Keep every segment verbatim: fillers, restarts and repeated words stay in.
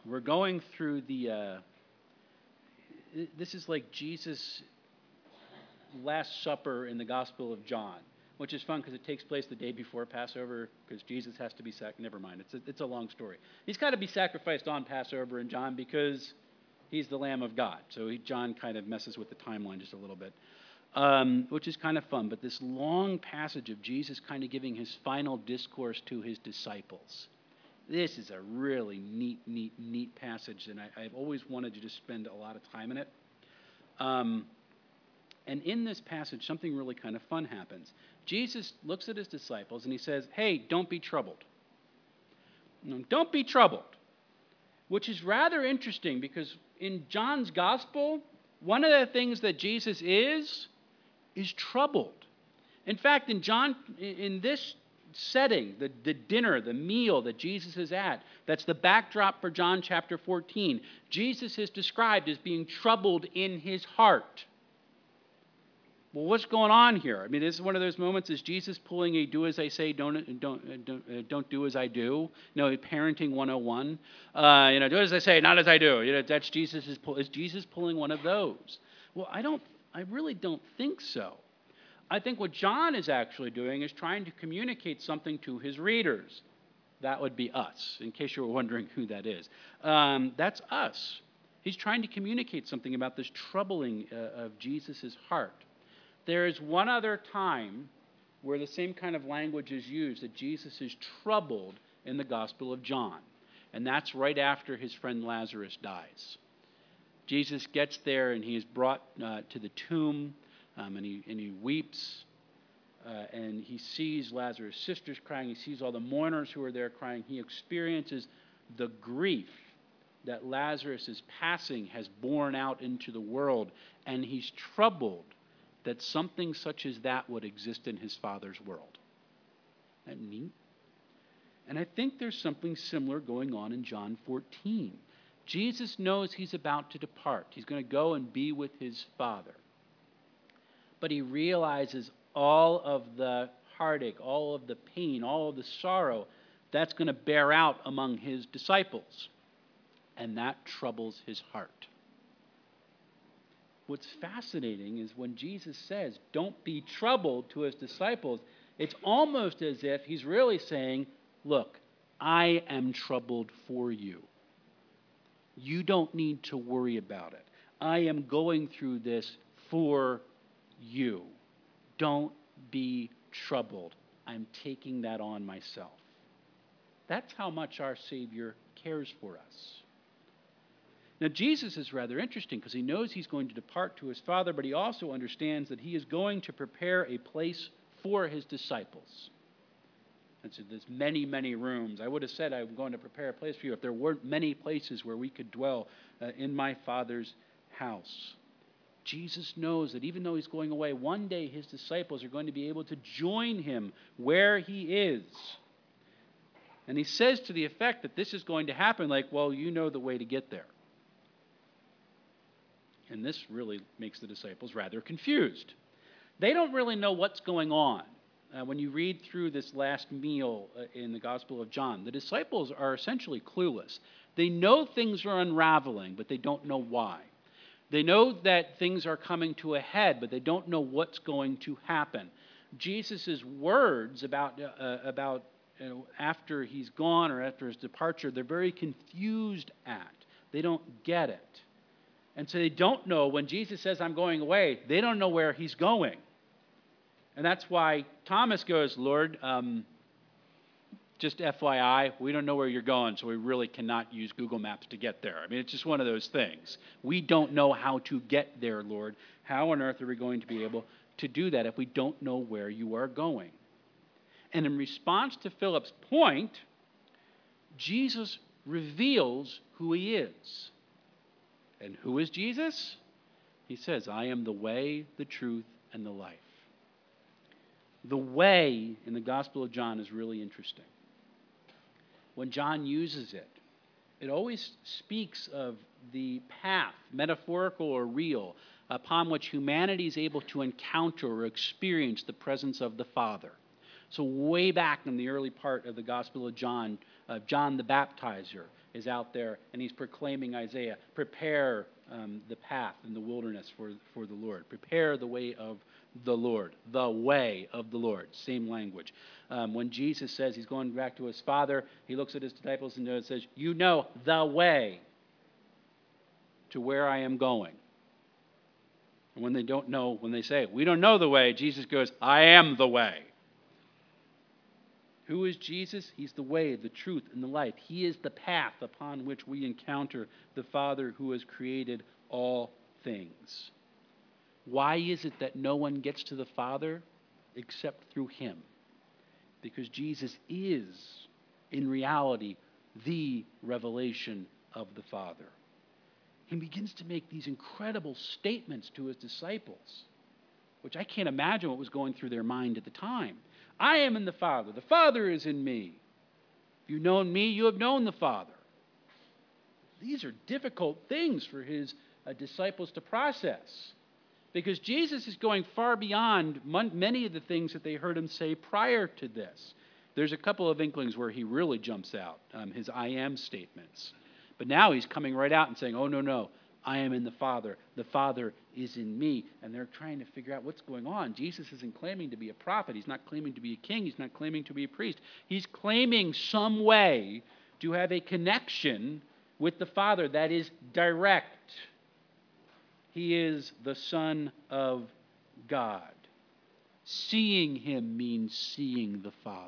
we're going through the, uh, this is like Jesus' Last Supper in the Gospel of John, which is fun because it takes place the day before Passover because Jesus has to be sac. Never mind, it's a, it's a long story. He's got to be sacrificed on Passover in John because he's the Lamb of God. So he, John kind of messes with the timeline just a little bit, um, which is kind of fun. But this long passage of Jesus kind of giving his final discourse to his disciples. This is a really neat, neat, neat passage, and I, I've always wanted to just spend a lot of time in it. Um, and in this passage, something really kind of fun happens. Jesus looks at his disciples and he says, hey, don't be troubled. Don't be troubled, which is rather interesting because in John's gospel, one of the things that Jesus is, is troubled. In fact, in John, in this setting, the, the dinner, the meal that Jesus is at, that's the backdrop for John chapter fourteen. Jesus is described as being troubled in his heart. Well, what's going on here? I mean, this is one of those moments, is Jesus pulling a do as I say, don't, don't, don't, uh, don't do as I do? You know, parenting one oh one. Uh, you know, do as I say, not as I do. You know, that's Jesus is, is Jesus pulling one of those? Well, I don't, I really don't think so. I think what John is actually doing is trying to communicate something to his readers. That would be us, in case you were wondering who that is. Um, that's us. He's trying to communicate something about this troubling uh, of Jesus' heart. There is one other time where the same kind of language is used, that Jesus is troubled in the Gospel of John. And that's right after his friend Lazarus dies. Jesus gets there and he is brought uh, to the tomb. Um, and, he, and he weeps, uh, and he sees Lazarus' sisters crying. He sees all the mourners who are there crying. He experiences the grief that Lazarus' passing has borne out into the world, and he's troubled that something such as that would exist in his Father's world. Isn't that neat? And I think there's something similar going on in John fourteen. Jesus knows he's about to depart. He's going to go and be with his Father. But he realizes all of the heartache, all of the pain, all of the sorrow that's going to bear out among his disciples. And that troubles his heart. What's fascinating is when Jesus says, don't be troubled to his disciples, it's almost as if he's really saying, look, I am troubled for you. You don't need to worry about it. I am going through this for you. Don't be troubled. I'm taking that on myself. That's how much our Savior cares for us. Now, Jesus is rather interesting because he knows he's going to depart to his Father, but he also understands that he is going to prepare a place for his disciples. And so there's many, many rooms. I would have said I'm going to prepare a place for you if there weren't many places where we could dwell uh, in my Father's house. Jesus knows that even though he's going away, one day his disciples are going to be able to join him where he is. And he says to the effect that this is going to happen like, well, you know the way to get there. And this really makes the disciples rather confused. They don't really know what's going on. Uh, when you read through this last meal uh, in the Gospel of John, the disciples are essentially clueless. They know things are unraveling, but they don't know why. They know that things are coming to a head, but they don't know what's going to happen. Jesus' words about, uh, about you know, after he's gone or after his departure, they're very confused at. They don't get it. And so they don't know, when Jesus says, I'm going away, they don't know where he's going. And that's why Thomas goes, Lord, um, just F Y I, we don't know where you're going, so we really cannot use Google Maps to get there. I mean, it's just one of those things. We don't know how to get there, Lord. How on earth are we going to be able to do that if we don't know where you are going? And in response to Philip's point, Jesus reveals who he is. And who is Jesus? He says, I am the way, the truth, and the life. The way in the Gospel of John is really interesting. When John uses it, it always speaks of the path, metaphorical or real, upon which humanity is able to encounter or experience the presence of the Father. So way back in the early part of the Gospel of John, uh, John the Baptizer is out there, and he's proclaiming Isaiah, prepare um, the path in the wilderness for, for the Lord. Prepare the way of the Lord. The way of the Lord. Same language. Um, when Jesus says he's going back to his Father, he looks at his disciples and says, you know the way to where I am going. And when they don't know, when they say, we don't know the way, Jesus goes, I am the way. Who is Jesus? He's the way, the truth, and the life. He is the path upon which we encounter the Father who has created all things. Why is it that no one gets to the Father except through him? Because Jesus is, in reality, the revelation of the Father. He begins to make these incredible statements to his disciples, which I can't imagine what was going through their mind at the time. I am in the Father. The Father is in me. If you've known me, you have known the Father. These are difficult things for his uh, disciples to process, because Jesus is going far beyond many of the things that they heard him say prior to this. There's a couple of inklings where he really jumps out, um, his I am statements. But now he's coming right out and saying, oh, no, no, I am in the Father. The Father is in me. And they're trying to figure out what's going on. Jesus isn't claiming to be a prophet. He's not claiming to be a king. He's not claiming to be a priest. He's claiming some way to have a connection with the Father that is direct. He is the Son of God. Seeing him means seeing the Father.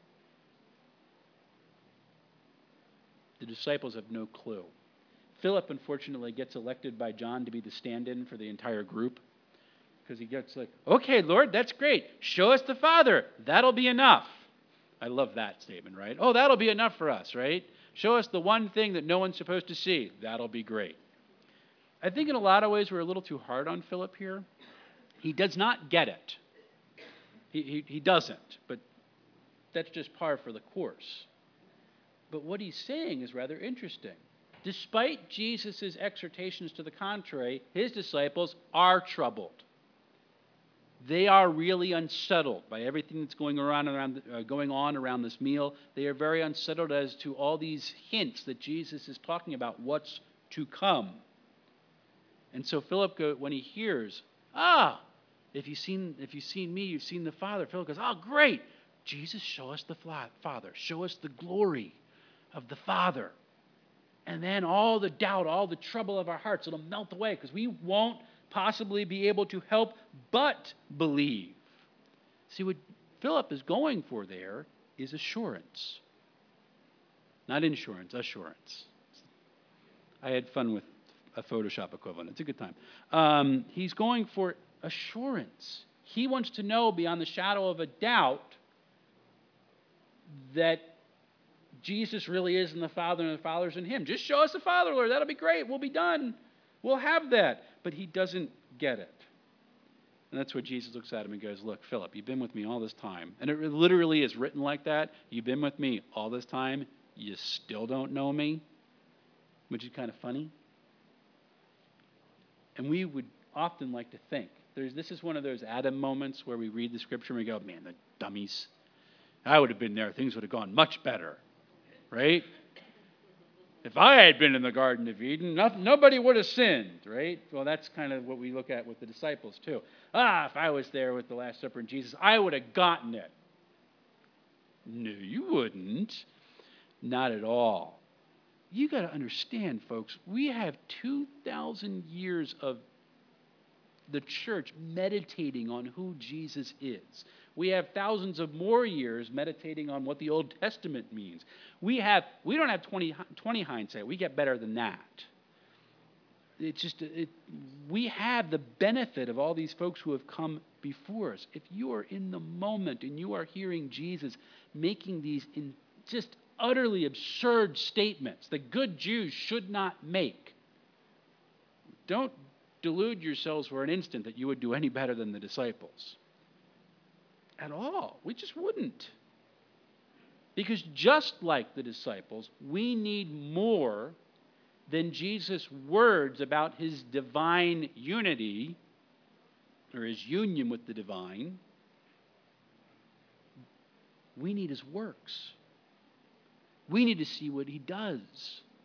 The disciples have no clue. Philip, unfortunately, gets elected by John to be the stand-in for the entire group, because he gets like, okay, Lord, that's great. Show us the Father. That'll be enough. I love that statement, right? Oh, that'll be enough for us, right? Show us the one thing that no one's supposed to see. That'll be great. I think in a lot of ways we're a little too hard on Philip here. He does not get it. He, he, he doesn't, but that's just par for the course. But what he's saying is rather interesting. Despite Jesus' exhortations to the contrary, his disciples are troubled. They are really unsettled by everything that's going around, around uh, going on around this meal. They are very unsettled as to all these hints that Jesus is talking about what's to come. And so Philip, go, when he hears, ah, if you've seen, if you've seen me, you've seen the Father. Philip goes, oh, great. Jesus, show us the Father. Show us the glory of the Father. And then all the doubt, all the trouble of our hearts, it'll melt away, because we won't possibly be able to help but believe. See, what Philip is going for there is assurance. Not insurance, assurance. I had fun with a Photoshop equivalent. It's a good time. Um, he's going for assurance. He wants to know beyond the shadow of a doubt that Jesus really is in the Father and the Father's in him. Just show us the Father, Lord. That'll be great. We'll be done. We'll have that. But he doesn't get it. And that's where Jesus looks at him and goes, look, Philip, you've been with me all this time. And it literally is written like that. You've been with me all this time. You still don't know me, which is kind of funny. And we would often like to think, there's, this is one of those Adam moments where we read the scripture and we go, man, the dummies. I would have been there. Things would have gone much better. Right? If I had been in the Garden of Eden, no, nobody would have sinned, right? Well, that's kind of what we look at with the disciples, too. Ah, if I was there with the Last Supper and Jesus, I would have gotten it. No, you wouldn't. Not at all. You got to understand, folks, we have two thousand years of the church meditating on who Jesus is. We have thousands of more years meditating on what the Old Testament means. We have we don't have twenty, twenty hindsight. We get better than that. It's just it, we have the benefit of all these folks who have come before us. If you are in the moment and you are hearing Jesus making these in just utterly absurd statements that good Jews should not make, don't delude yourselves for an instant that you would do any better than the disciples. At all. We just wouldn't. Because just like the disciples, we need more than Jesus' words about his divine unity or his union with the divine. We need his works. We need to see what he does.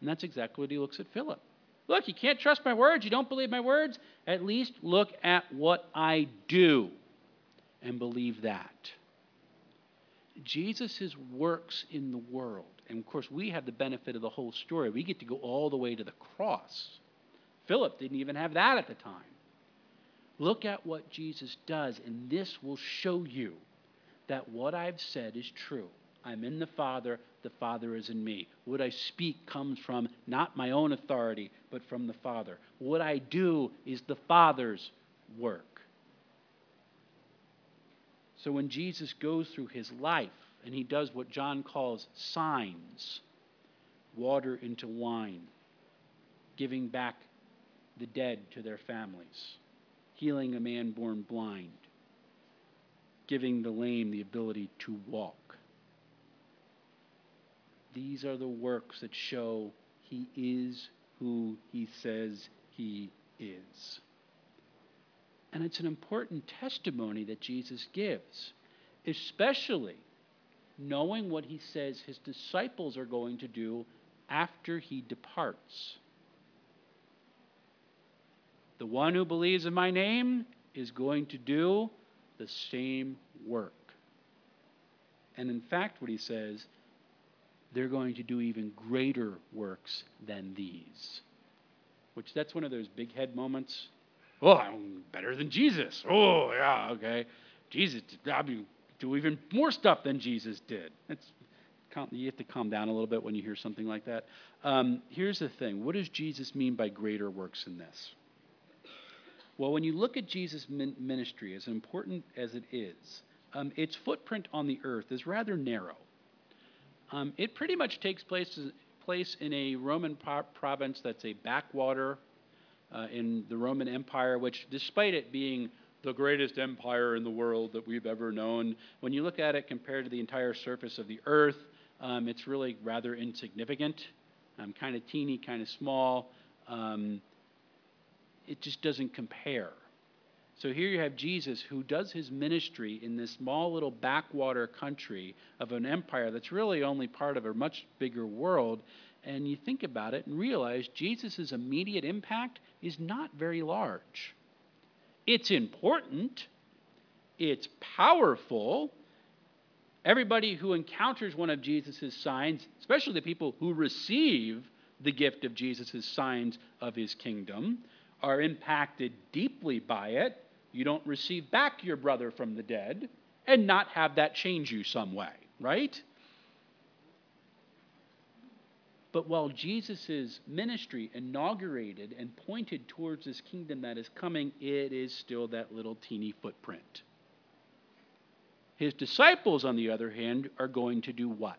And that's exactly what he looks at Philip. Look, you can't trust my words. You don't believe my words. At least look at what I do and believe that. Jesus' works in the world, and of course we have the benefit of the whole story. We get to go all the way to the cross. Philip didn't even have that at the time. Look at what Jesus does, and this will show you that what I've said is true. I'm in the Father, the Father is in me. What I speak comes from not my own authority, but from the Father. What I do is the Father's work. So when Jesus goes through his life, and he does what John calls signs, water into wine, giving back the dead to their families, healing a man born blind, giving the lame the ability to walk. These are the works that show he is who he says he is. And it's an important testimony that Jesus gives, especially knowing what he says his disciples are going to do after he departs. The one who believes in my name is going to do the same work. And in fact, what he says, they're going to do even greater works than these. Which, that's one of those big head moments. Oh, I'm better than Jesus. Oh, yeah, okay. Jesus, I mean, do even more stuff than Jesus did. It's, you have to calm down a little bit when you hear something like that. Um, here's the thing. What does Jesus mean by greater works in this? Well, when you look at Jesus' ministry, as important as it is, um, its footprint on the earth is rather narrow. Um, it pretty much takes place, place in a Roman pro- province that's a backwater uh, in the Roman Empire, which, despite it being the greatest empire in the world that we've ever known, when you look at it compared to the entire surface of the earth, um, it's really rather insignificant, um, kind of teeny, kind of small. Um, it just doesn't compare. So here you have Jesus, who does his ministry in this small little backwater country of an empire that's really only part of a much bigger world. And you think about it and realize Jesus' immediate impact is not very large. It's important. It's powerful. Everybody who encounters one of Jesus' signs, especially the people who receive the gift of Jesus' signs of his kingdom, are impacted deeply by it. You don't receive back your brother from the dead and not have that change you some way, right? But while Jesus' ministry inaugurated and pointed towards this kingdom that is coming, it is still that little teeny footprint. His disciples, on the other hand, are going to do what?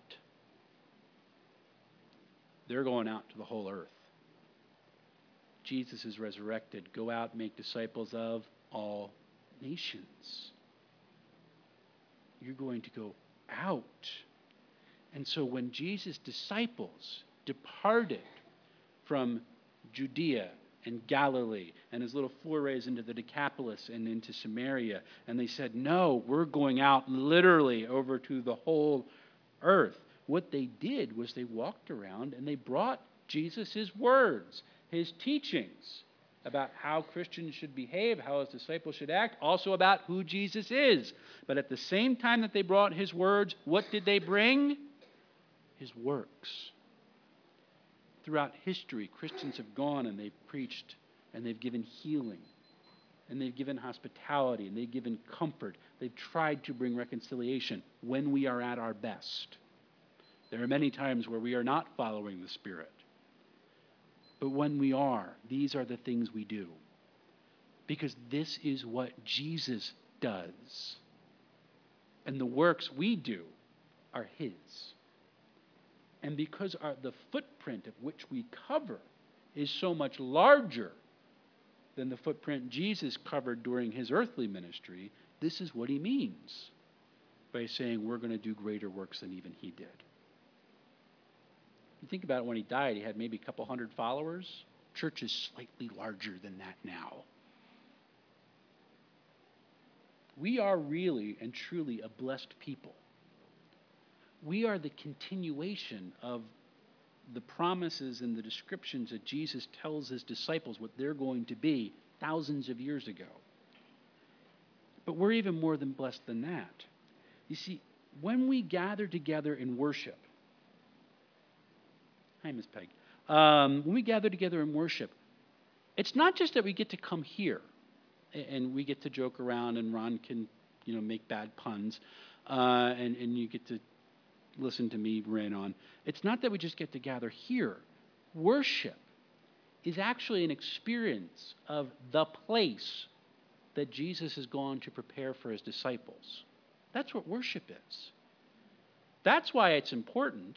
They're going out to the whole earth. Jesus is resurrected. Go out and make disciples of all nations. You're going to go out. And so when Jesus' disciples departed from Judea and Galilee and his little forays into the Decapolis and into Samaria, and they said, no, we're going out literally over to the whole earth. What they did was they walked around and they brought Jesus' words, his teachings about how Christians should behave, how his disciples should act, also about who Jesus is. But at the same time that they brought his words, what did they bring? His works. Throughout history, Christians have gone and they've preached and they've given healing and they've given hospitality and they've given comfort. They've tried to bring reconciliation when we are at our best. There are many times where we are not following the Spirit. But when we are, these are the things we do. Because this is what Jesus does. And the works we do are his. And because our, the footprint of which we cover is so much larger than the footprint Jesus covered during his earthly ministry, this is what he means by saying we're going to do greater works than even he did. You think about it, when he died, he had maybe a couple hundred followers. Church is slightly larger than that now. We are really and truly a blessed people. We are the continuation of the promises and the descriptions that Jesus tells his disciples what they're going to be thousands of years ago. But we're even more than blessed than that. You see, when we gather together in worship, hi, Miss Peg. Um, when we gather together in worship, it's not just that we get to come here and we get to joke around and Ron can, you know, make bad puns uh, and, and you get to listen to me rain on. It's not that we just get to gather here. Worship is actually an experience of the place that Jesus has gone to prepare for his disciples. That's what worship is. That's why it's important.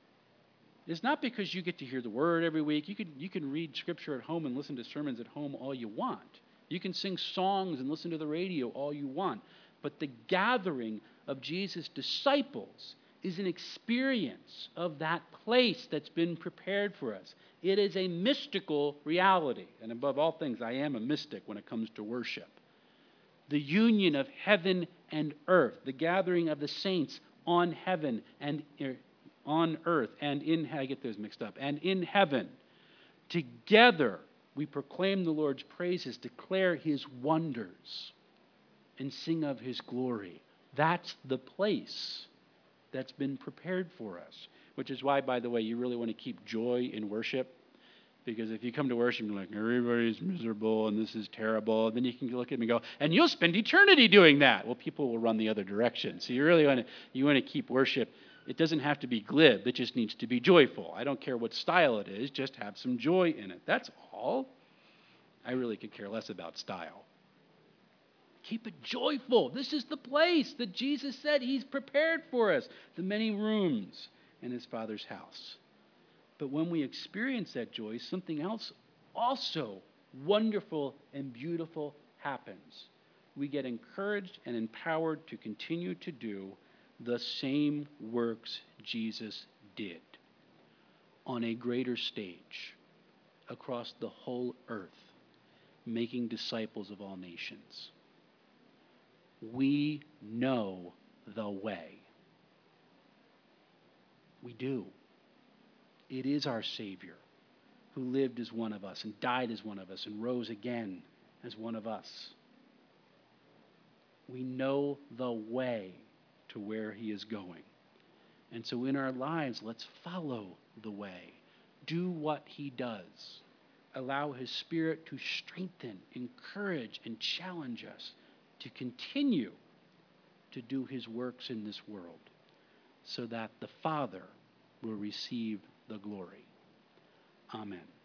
It's not because you get to hear the word every week. You can, you can read scripture at home and listen to sermons at home all you want. You can sing songs and listen to the radio all you want. But the gathering of Jesus' disciples is an experience of that place that's been prepared for us. It is a mystical reality. And above all things, I am a mystic when it comes to worship. The union of heaven and earth, the gathering of the saints on heaven and er, on earth and in, I get those mixed up, and in heaven. Together, we proclaim the Lord's praises, declare his wonders, and sing of his glory. That's the place that's been prepared for us, which is why, by the way, you really want to keep joy in worship. Because if you come to worship and you're like, everybody's miserable and this is terrible, then you can look at them and go, and you'll spend eternity doing that. Well, people will run the other direction. So you really want to you want to keep worship. It doesn't have to be glib. It just needs to be joyful. I don't care what style it is. Just have some joy in it. That's all. I really could care less about style. Keep it joyful. This is the place that Jesus said he's prepared for us. The many rooms in his Father's house. But when we experience that joy, something else also wonderful and beautiful happens. We get encouraged and empowered to continue to do the same works Jesus did on a greater stage across the whole earth, making disciples of all nations. We know the way. We do. It is our Savior who lived as one of us and died as one of us and rose again as one of us. We know the way to where he is going. And so in our lives, let's follow the way. Do what he does. Allow his Spirit to strengthen, encourage, and challenge us to continue to do his works in this world so that the Father will receive the glory. Amen.